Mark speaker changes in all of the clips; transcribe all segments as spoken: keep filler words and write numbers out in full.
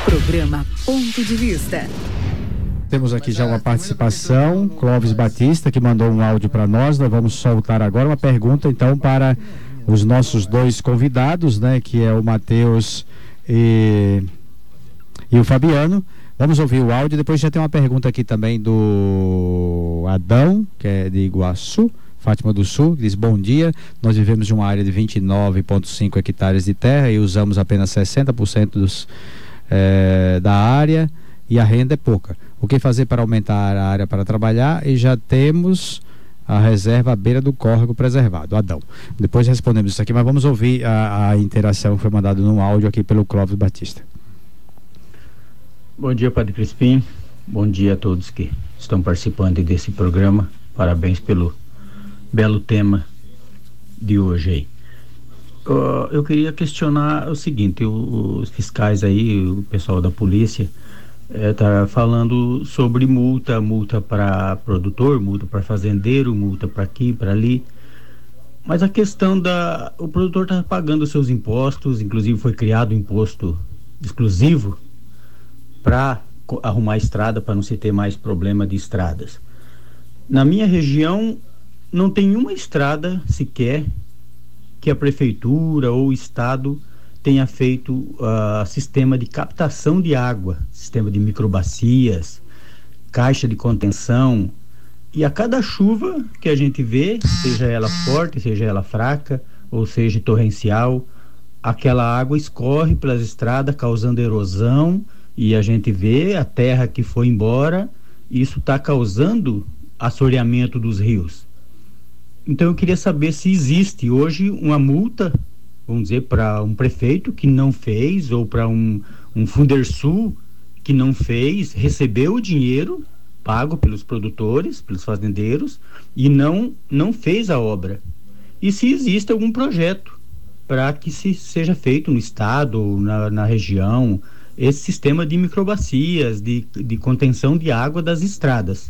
Speaker 1: Programa Ponto de Vista.
Speaker 2: Temos aqui já uma participação, Clóvis Batista, que mandou um áudio para nós. Nós vamos soltar agora uma pergunta, então, para os nossos dois convidados, né, que é o Matheus e, e o Fabiano. Vamos ouvir o áudio. Depois já tem uma pergunta aqui também do Adão, que é de Iguaçu, Fátima do Sul, que diz: bom dia, nós vivemos em uma área de vinte e nove vírgula cinco hectares de terra e usamos apenas sessenta por cento dos, é, da área e a renda é pouca. O que fazer para aumentar a área para trabalhar? E já temos a reserva à beira do córrego preservado. Adão. Depois respondemos isso aqui, mas vamos ouvir a, a interação que foi mandada no áudio aqui pelo Clóvis Batista.
Speaker 3: Bom dia, Padre Crispim. Bom dia a todos que estão participando desse programa. Parabéns pelo belo tema de hoje aí. Uh, eu queria questionar o seguinte: o, os fiscais aí, o pessoal da polícia, está é, falando sobre multa, multa para produtor, multa para fazendeiro, multa para aqui, para ali. Mas a questão da... o produtor está pagando seus impostos, inclusive foi criado um imposto exclusivo para arrumar estrada, para não se ter mais problema de estradas. Na minha região não tem uma estrada sequer que a prefeitura ou o estado tenha feito uh, sistema de captação de água, sistema de microbacias, caixa de contenção. E a cada chuva que a gente vê, seja ela forte, seja ela fraca, ou seja torrencial, aquela água escorre pelas estradas causando erosão, e a gente vê a terra que foi embora, e isso está causando assoreamento dos rios. Então eu queria saber se existe hoje uma multa, vamos dizer, para um prefeito que não fez, ou para um, um Fundersul que não fez, recebeu o dinheiro pago pelos produtores, pelos fazendeiros, e não, não fez a obra. E se existe algum projeto para que se seja feito no estado ou na, na região esse sistema de microbacias, de, de contenção de água das estradas.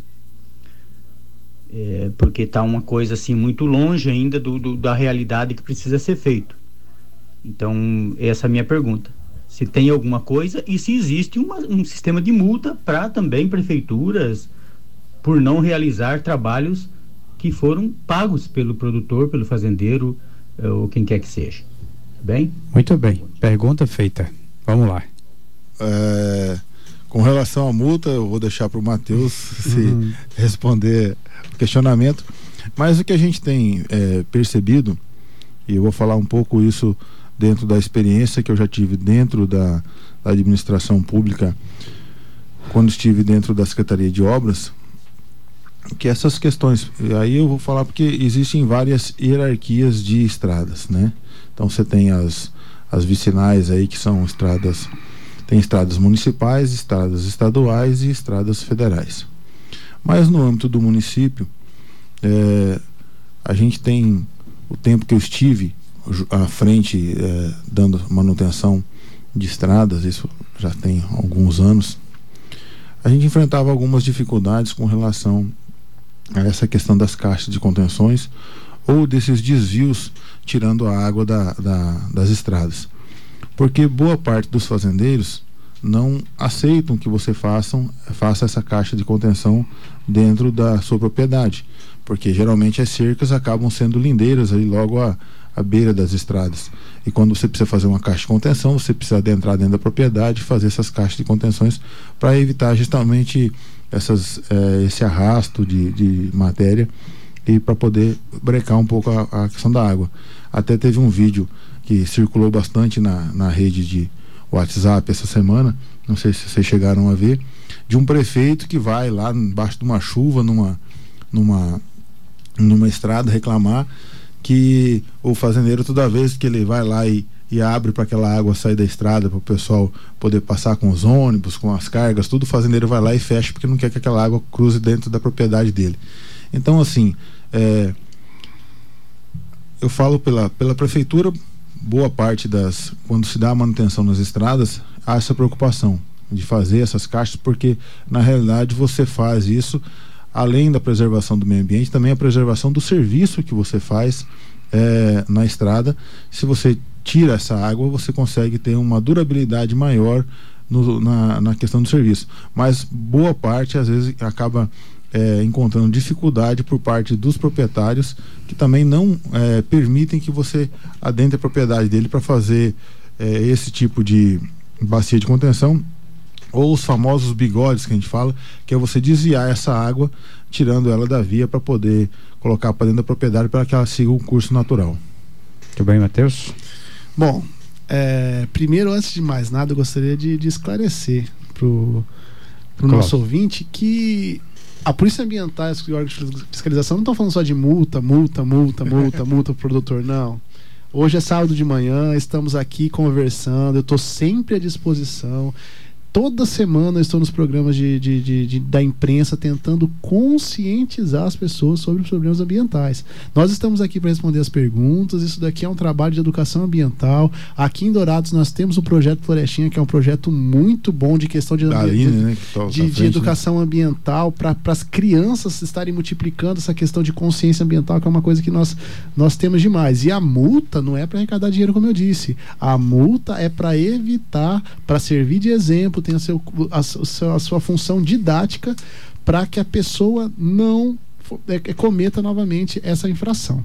Speaker 3: É, porque está uma coisa assim muito longe ainda do, do, da realidade que precisa ser feito. Então, essa é a minha pergunta. Se tem alguma coisa e se existe uma, um sistema de multa para também prefeituras por não realizar trabalhos que foram pagos pelo produtor, pelo fazendeiro, ou quem quer que seja. Bem?
Speaker 2: Muito bem. Pergunta feita. Vamos lá.
Speaker 4: É, com relação à multa, eu vou deixar para o Matheus se uhum. responder o questionamento. Mas o que a gente tem é, percebido, e eu vou falar um pouco isso dentro da experiência que eu já tive dentro da, da administração pública, quando estive dentro da Secretaria de Obras, que essas questões, aí eu vou falar porque existem várias hierarquias de estradas, né? Então você tem as, as vicinais aí, que são estradas, tem estradas municipais, estradas estaduais e estradas federais. Mas no âmbito do município, é, a gente tem, o tempo que eu estive à frente, é, dando manutenção de estradas, isso já tem alguns anos, a gente enfrentava algumas dificuldades com relação a essa questão das caixas de contenções ou desses desvios tirando a água da, da, das estradas, porque boa parte dos fazendeiros não aceitam que você façam, faça essa caixa de contenção dentro da sua propriedade, porque geralmente as cercas acabam sendo lindeiras ali logo à, à beira das estradas, e quando você precisa fazer uma caixa de contenção, você precisa adentrar dentro da propriedade e fazer essas caixas de contenções para evitar justamente essas, eh, esse arrasto de, de matéria e para poder brecar um pouco a, a questão da água. Até teve um vídeo que circulou bastante na, na rede de WhatsApp essa semana, não sei se vocês chegaram a ver, de um prefeito que vai lá embaixo de uma chuva numa, numa, numa estrada reclamar que o fazendeiro, toda vez que ele vai lá e, e abre para aquela água sair da estrada para o pessoal poder passar com os ônibus, com as cargas, tudo, o fazendeiro vai lá e fecha porque não quer que aquela água cruze dentro da propriedade dele. Então, assim, é, eu falo pela, pela prefeitura, boa parte das, quando se dá a manutenção nas estradas, há essa preocupação de fazer essas caixas, porque na realidade você faz isso, além da preservação do meio ambiente, também a preservação do serviço que você faz é, na estrada. Se você tira essa água, você consegue ter uma durabilidade maior no, na, na questão do serviço. Mas boa parte, às vezes, acaba é, encontrando dificuldade por parte dos proprietários, que também não é, permitem que você adentre a propriedade dele para fazer é, esse tipo de bacia de contenção, ou os famosos bigodes que a gente fala, que é você desviar essa água, tirando ela da via para poder colocar para dentro da propriedade para que ela siga um curso natural.
Speaker 2: Muito bem, Matheus.
Speaker 5: Bom, é, primeiro, antes de mais nada, eu gostaria de, de esclarecer para o nosso ouvinte que a Polícia Ambiental e os órgãos de fiscalização não estão falando só de multa, multa, multa, multa, multa para o produtor, não. Hoje é sábado de manhã, estamos aqui conversando, eu estou sempre à disposição. Toda semana eu estou nos programas de, de, de, de, da imprensa tentando conscientizar as pessoas sobre os problemas ambientais. Nós estamos aqui para responder as perguntas. Isso daqui é um trabalho de educação ambiental. Aqui em Dourados nós temos o projeto Florestinha, que é um projeto muito bom de questão de,
Speaker 4: Aline,
Speaker 5: de,
Speaker 4: né,
Speaker 5: de, de, de educação, né, ambiental, para as crianças estarem multiplicando essa questão de consciência ambiental, que é uma coisa que nós, nós temos demais. E a multa não é para arrecadar dinheiro, como eu disse. A multa é para evitar, para servir de exemplo, tem a, seu, a, a sua função didática para que a pessoa não é, cometa novamente essa infração.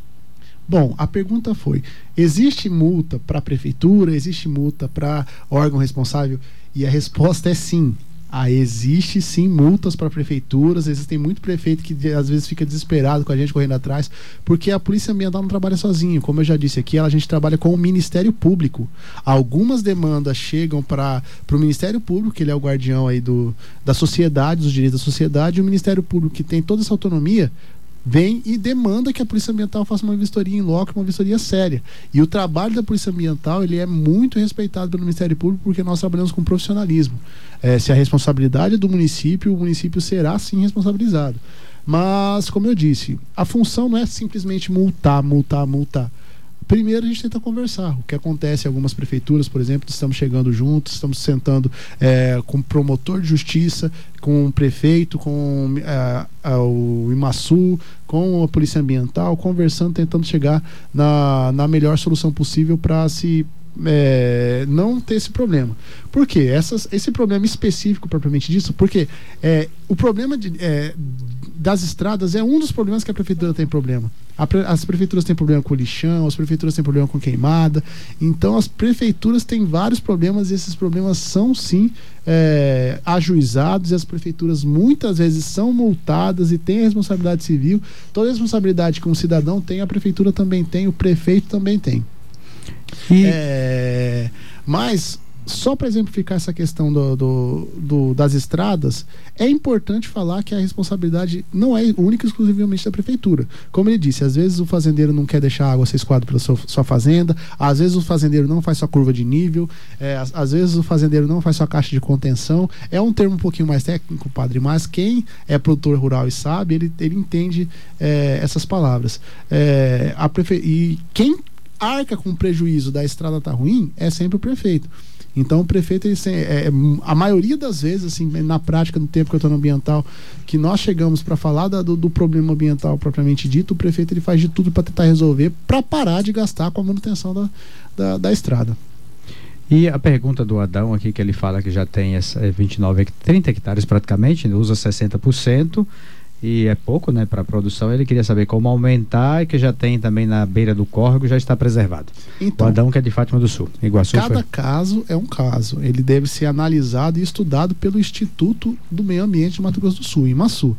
Speaker 5: Bom, a pergunta foi: existe multa para a prefeitura? Existe multa para órgão responsável? E a resposta é sim. Ah, existe sim multas para prefeituras. Existem muito prefeito que às vezes fica desesperado com a gente correndo atrás, porque a Polícia Ambiental não trabalha sozinho. Como eu já disse aqui, a gente trabalha com o Ministério Público. Algumas demandas chegam para o Ministério Público, que ele é o guardião aí do, da sociedade, dos direitos da sociedade, e o Ministério Público, que tem toda essa autonomia, vem e demanda que a Polícia Ambiental faça uma vistoria em loco, uma vistoria séria. E o trabalho da Polícia Ambiental, ele é muito respeitado pelo Ministério Público, porque nós trabalhamos com profissionalismo. É, se a responsabilidade é do município, o município será sim responsabilizado. Mas, como eu disse, a função não é simplesmente multar, multar, multar. Primeiro a gente tenta conversar. O que acontece em algumas prefeituras, por exemplo, estamos chegando juntos, estamos sentando é, com o promotor de justiça, com o prefeito, com é, o IMASU, com a Polícia Ambiental, conversando, tentando chegar na, na melhor solução possível para se é, não ter esse problema. Por quê? Essas, esse problema específico propriamente disso, porque é, o problema de, é, das estradas é um dos problemas que a prefeitura tem problema. A pre, as prefeituras têm problema com lixão, as prefeituras têm problema com queimada. Então as prefeituras têm vários problemas, e esses problemas são sim é, ajuizados, e as prefeituras muitas vezes são multadas e têm a responsabilidade civil. Toda a responsabilidade que um cidadão tem, a prefeitura também tem, o prefeito também tem. E... É, mas só para exemplificar essa questão do, do, do, das estradas, é importante falar que a responsabilidade não é única e exclusivamente da prefeitura. Como ele disse, às vezes o fazendeiro não quer deixar a água ser escoada pela sua, sua fazenda, às vezes o fazendeiro não faz sua curva de nível, é, às, às vezes o fazendeiro não faz sua caixa de contenção. É um termo um pouquinho mais técnico, padre, mas quem é produtor rural e sabe, ele, ele entende é, essas palavras. É, a prefe... E quem arca com o prejuízo da estrada tá ruim é sempre o prefeito. Então o prefeito, ele, é, é, a maioria das vezes, assim, na prática, no tempo que eu estou no ambiental, que nós chegamos para falar da, do, do problema ambiental propriamente dito, o prefeito ele faz de tudo para tentar resolver, para parar de gastar com a manutenção da, da, da estrada.
Speaker 2: E a pergunta do Adão aqui, que ele fala que já tem essa, é, vinte e nove, trinta hectares praticamente, usa sessenta por cento, e é pouco, né, para a produção. Ele queria saber como aumentar, e que já tem também na beira do córrego, já está preservado. Então, o Adão, que é de Fátima do Sul, Iguaçu.
Speaker 5: Cada
Speaker 2: foi...
Speaker 5: caso é um caso. Ele deve ser analisado e estudado pelo Instituto do Meio Ambiente de Mato Grosso do Sul, IMASU.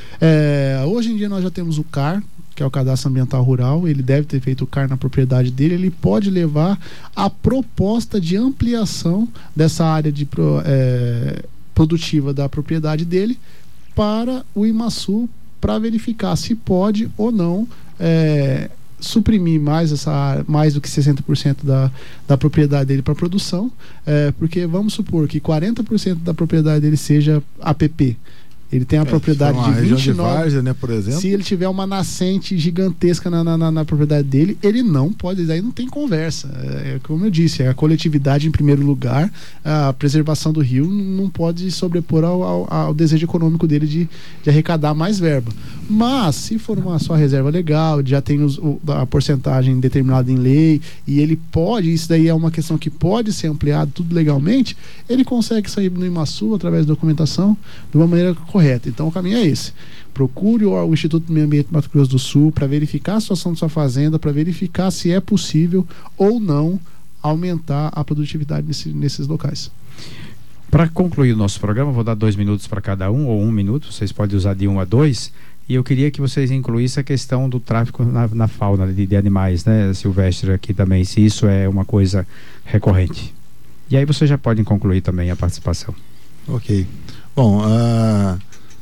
Speaker 5: É, hoje em dia nós já temos o C A R, que é o Cadastro Ambiental Rural. Ele deve ter feito o C A R na propriedade dele. Ele pode levar a proposta de ampliação dessa área de, é, produtiva da propriedade dele para o IMASU, para verificar se pode ou não é, suprimir mais, essa, mais do que sessenta por cento da, da propriedade dele para produção, é, porque vamos supor que quarenta por cento da propriedade dele seja A P P. Ele tem a é, propriedade de vinte e nove,
Speaker 4: de Várzea, né, por exemplo.
Speaker 5: Se ele tiver uma nascente gigantesca na, na, na propriedade dele, ele não pode, daí não tem conversa. É, como eu disse, é a coletividade em primeiro lugar, a preservação do rio não pode sobrepor ao, ao, ao desejo econômico dele de, de arrecadar mais verba. Mas se for uma só reserva legal, já tem os, o, a porcentagem determinada em lei, e ele pode, isso daí é uma questão que pode ser ampliado tudo legalmente, ele consegue sair no IMASU através da documentação de uma maneira correta. Então o caminho é esse. Procure o, o Instituto do Meio Ambiente Mato Grosso do Sul para verificar a situação da sua fazenda, para verificar se é possível ou não aumentar a produtividade nesse, nesses locais.
Speaker 2: Para concluir o nosso programa, vou dar dois minutos para cada um, ou um minuto, vocês podem usar de um a dois, e eu queria que vocês incluíssem a questão do tráfico na, na fauna de, de animais, né, Silvestre, aqui também, se isso é uma coisa recorrente. E aí vocês já podem concluir também a participação.
Speaker 4: Ok. Bom, uh,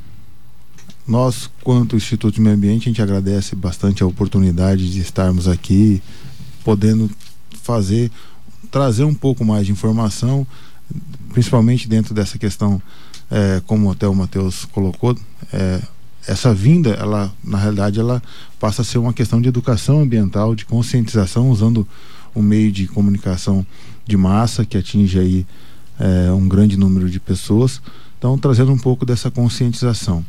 Speaker 4: nós, quanto Instituto de Meio Ambiente, a gente agradece bastante a oportunidade de estarmos aqui, podendo fazer, trazer um pouco mais de informação, principalmente dentro dessa questão, é, como até o Matheus colocou, é, essa vinda, ela, na realidade, ela passa a ser uma questão de educação ambiental, de conscientização, usando o meio de comunicação de massa, que atinge aí é, um grande número de pessoas. Então, trazendo um pouco dessa conscientização.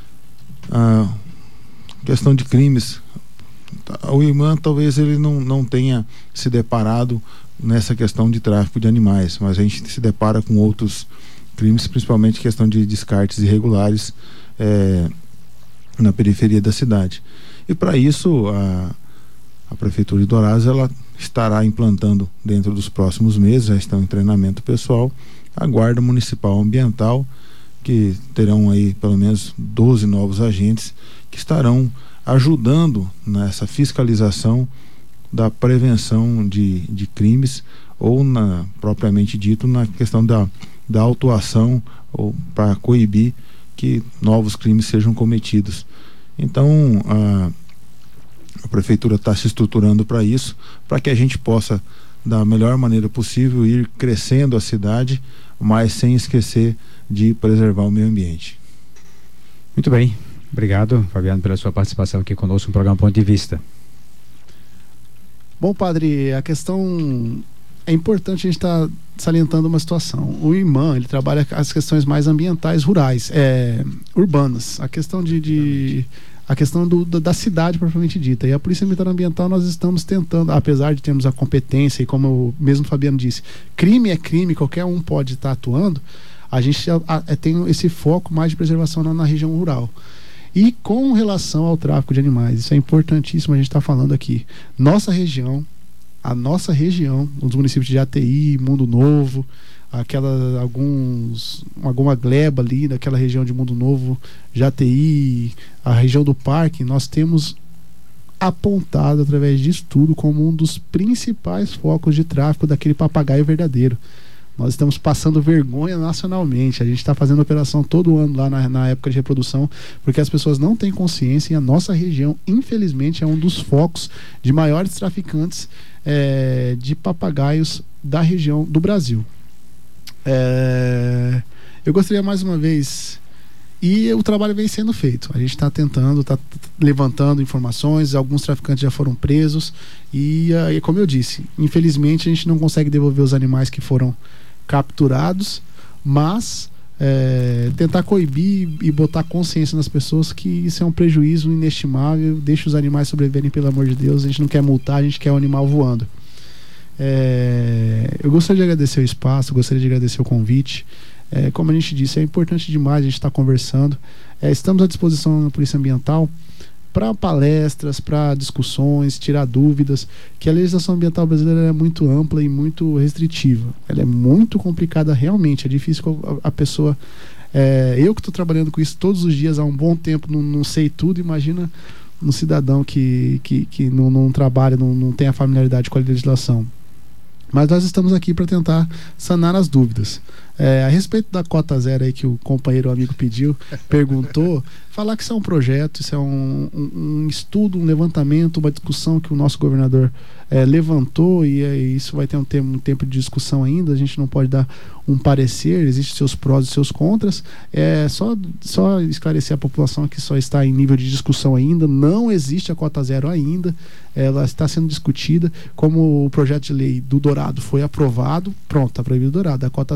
Speaker 4: A questão de crimes, o IMAM talvez ele não, não tenha se deparado nessa questão de tráfico de animais, mas a gente se depara com outros crimes, principalmente questão de descartes irregulares é, na periferia da cidade. E para isso a, a Prefeitura de Dourados ela estará implantando dentro dos próximos meses, já estão em treinamento pessoal, a Guarda Municipal Ambiental, que terão aí pelo menos doze novos agentes que estarão ajudando nessa fiscalização da prevenção de, de crimes, ou na, propriamente dito na questão da, da autuação, ou para coibir que novos crimes sejam cometidos. Então a, a Prefeitura está se estruturando para isso, para que a gente possa da melhor maneira possível ir crescendo a cidade, mas sem esquecer de preservar o meio ambiente.
Speaker 2: Muito bem, obrigado, Fabiano, pela sua participação aqui conosco no programa Ponto de Vista.
Speaker 5: Bom, padre, a questão é importante a gente estar tá salientando uma situação. O IMAM, ele trabalha as questões mais ambientais rurais, é, urbanas, a questão de, de a questão do, da cidade propriamente dita. E a Polícia Militar Ambiental, nós estamos tentando, apesar de termos a competência, e como o mesmo Fabiano disse, crime é crime, qualquer um pode estar atuando, a gente a, a, tem esse foco mais de preservação na, na região rural. E com relação ao tráfico de animais, isso é importantíssimo a gente estar tá falando aqui. Nossa região, a nossa região, os municípios de Jataí, Mundo Novo, aquela, alguns, alguma gleba ali naquela região de Mundo Novo, Jataí, a região do Parque, nós temos apontado através disso tudo como um dos principais focos de tráfico daquele papagaio verdadeiro. Nós estamos passando vergonha nacionalmente. A gente está fazendo operação todo ano lá na, na época de reprodução, porque as pessoas não têm consciência, e a nossa região, infelizmente, é um dos focos de maiores traficantes é, de papagaios da região do Brasil. É, eu gostaria mais uma vez, e o trabalho vem sendo feito, a gente está tentando, está levantando informações, alguns traficantes já foram presos, e aí, como eu disse, infelizmente a gente não consegue devolver os animais que foram capturados, mas é, tentar coibir e botar consciência nas pessoas que isso é um prejuízo inestimável. Deixa os animais sobreviverem, pelo amor de Deus. A gente não quer multar, a gente quer o animal voando. É, eu gostaria de agradecer o espaço, gostaria de agradecer o convite. É, como a gente disse, é importante demais a gente estar conversando. É, estamos à disposição na Polícia Ambiental para palestras, para discussões, tirar dúvidas, que a legislação ambiental brasileira é muito ampla e muito restritiva. Ela é muito complicada realmente, é difícil a, a pessoa... É, eu que estou trabalhando com isso todos os dias há um bom tempo, não, não sei tudo, imagina um cidadão que, que, que não, não trabalha, não, não tem a familiaridade com a legislação. Mas nós estamos aqui para tentar sanar as dúvidas. É, a respeito da cota zero aí que o companheiro, o amigo pediu, perguntou, falar que isso é um projeto, isso é um, um, um estudo, um levantamento, uma discussão que o nosso governador é, levantou, e é, isso vai ter um tempo, um tempo de discussão ainda, a gente não pode dar um parecer, existem seus prós e seus contras. É só, só esclarecer a população que só está em nível de discussão ainda, não existe a cota zero ainda, ela está sendo discutida. Como o projeto de lei do Dourado foi aprovado, pronto, está proibido o Dourado, a cota zero não,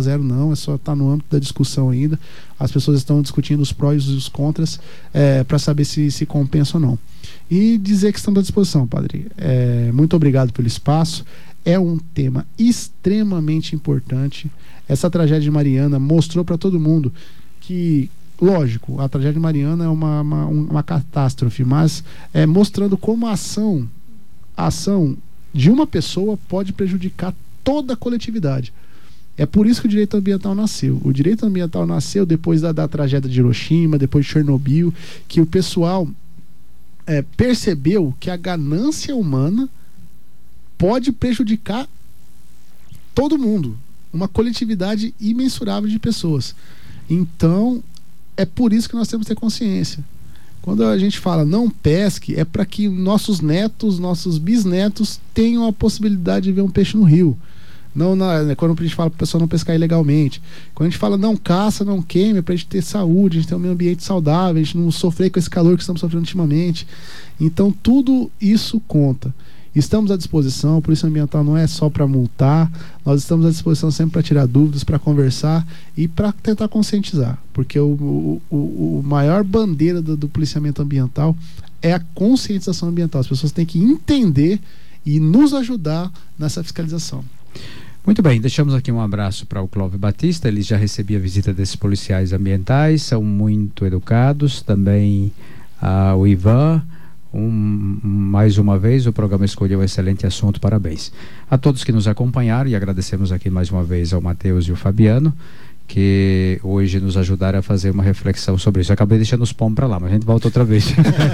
Speaker 5: é só estar tá no âmbito da discussão ainda. As pessoas estão discutindo os prós e os contras é, para saber se, se compensa ou não. E dizer que estamos à disposição, padre. É, muito obrigado pelo espaço. É um tema extremamente importante. Essa tragédia de Mariana mostrou para todo mundo que, lógico, a tragédia de Mariana é uma, uma, uma catástrofe, mas é mostrando como a ação, a ação de uma pessoa pode prejudicar toda a coletividade. É por isso que o direito ambiental nasceu. O direito ambiental nasceu depois da, da tragédia de Hiroshima, depois de Chernobyl, que o pessoal é, percebeu que a ganância humana pode prejudicar todo mundo, uma coletividade imensurável de pessoas. Então, é por isso que nós temos que ter consciência. Quando a gente fala não pesque, é para que nossos netos, nossos bisnetos tenham a possibilidade de ver um peixe no rio. Não na, quando a gente fala para a pessoa não pescar ilegalmente. Quando a gente fala não caça, não queime, é para a gente ter saúde, a gente ter um meio ambiente saudável, a gente não sofrer com esse calor que estamos sofrendo ultimamente. Então, tudo isso conta. Estamos à disposição, a Polícia Ambiental não é só para multar, nós estamos à disposição sempre para tirar dúvidas, para conversar e para tentar conscientizar, porque o, o, o, o maior bandeira do, do policiamento ambiental é a conscientização ambiental. As pessoas têm que entender e nos ajudar nessa fiscalização.
Speaker 2: Muito bem, deixamos aqui um abraço para o Clóvis Batista. Ele já recebia a visita desses policiais ambientais, são muito educados. Também uh, o Ivan. Um, mais uma vez o programa escolheu um excelente assunto, parabéns a todos que nos acompanharam e agradecemos aqui mais uma vez ao Matheus e o Fabiano que hoje nos ajudaram a fazer uma reflexão sobre isso. Eu acabei deixando os pomos para lá, mas a gente volta outra vez.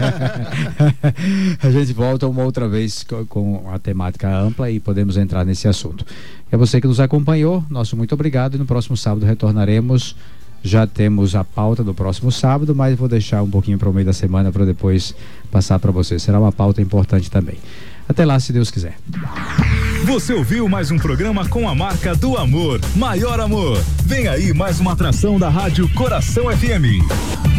Speaker 2: A gente volta uma outra vez com, com a temática ampla e podemos entrar nesse assunto. É você que nos acompanhou, nosso muito obrigado, e no próximo sábado retornaremos. Já temos a pauta do próximo sábado, mas vou deixar um pouquinho para o meio da semana para depois passar para vocês. Será uma pauta importante também. Até lá, se Deus quiser.
Speaker 6: Você ouviu mais um programa com a marca do amor, Maior Amor. Vem aí mais uma atração da Rádio Coração F M.